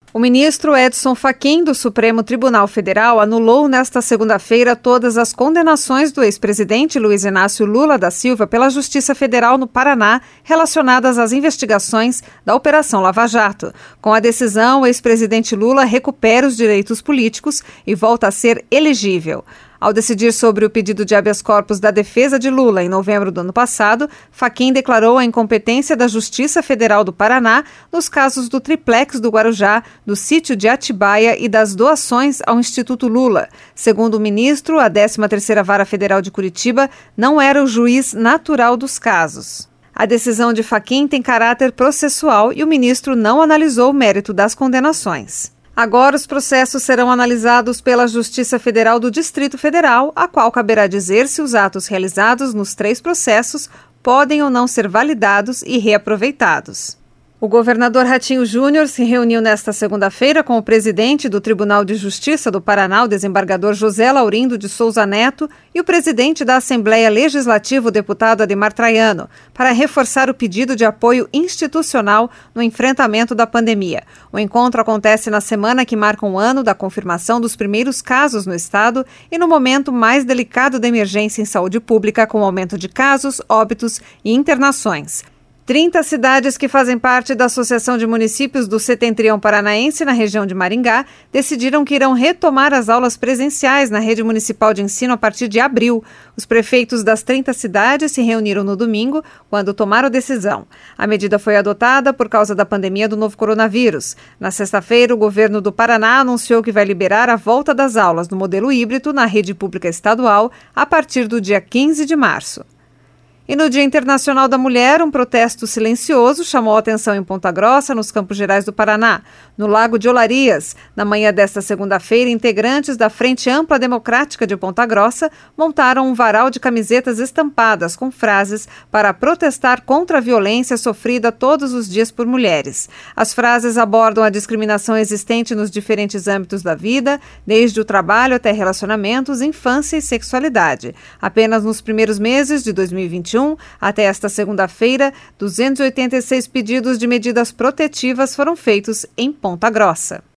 O ministro Edson Fachin, do Supremo Tribunal Federal, anulou nesta segunda-feira todas as condenações do ex-presidente Luiz Inácio Lula da Silva pela Justiça Federal no Paraná relacionadas às investigações da Operação Lava Jato. Com a decisão, o ex-presidente Lula recupera os direitos políticos e volta a ser elegível. Ao decidir sobre o pedido de habeas corpus da defesa de Lula em novembro do ano passado, Fachin declarou a incompetência da Justiça Federal do Paraná nos casos do triplex do Guarujá, do sítio de Atibaia e das doações ao Instituto Lula. Segundo o ministro, a 13ª Vara Federal de Curitiba não era o juiz natural dos casos. A decisão de Fachin tem caráter processual e o ministro não analisou o mérito das condenações. Agora, os processos serão analisados pela Justiça Federal do Distrito Federal, a qual caberá dizer se os atos realizados nos 3 processos podem ou não ser validados e reaproveitados. O governador Ratinho Júnior se reuniu nesta segunda-feira com o presidente do Tribunal de Justiça do Paraná, o desembargador José Laurindo de Souza Neto, e o presidente da Assembleia Legislativa, o deputado Ademar Traiano, para reforçar o pedido de apoio institucional no enfrentamento da pandemia. O encontro acontece na semana que marca um ano da confirmação dos primeiros casos no estado e no momento mais delicado da emergência em saúde pública, com aumento de casos, óbitos e internações. 30 cidades que fazem parte da Associação de Municípios do Setentrião Paranaense, na região de Maringá, decidiram que irão retomar as aulas presenciais na rede municipal de ensino a partir de abril. Os prefeitos das 30 cidades se reuniram no domingo, quando tomaram a decisão. A medida foi adotada por causa da pandemia do novo coronavírus. Na sexta-feira, o governo do Paraná anunciou que vai liberar a volta das aulas no modelo híbrido na rede pública estadual a partir do dia 15 de março. E no Dia Internacional da Mulher, um protesto silencioso chamou a atenção em Ponta Grossa, nos Campos Gerais do Paraná. No Lago de Olarias, na manhã desta segunda-feira, integrantes da Frente Ampla Democrática de Ponta Grossa montaram um varal de camisetas estampadas com frases para protestar contra a violência sofrida todos os dias por mulheres. As frases abordam a discriminação existente nos diferentes âmbitos da vida, desde o trabalho até relacionamentos, infância e sexualidade. Apenas nos primeiros meses de 2021, até esta segunda-feira, 286 pedidos de medidas protetivas foram feitos em Ponta Grossa.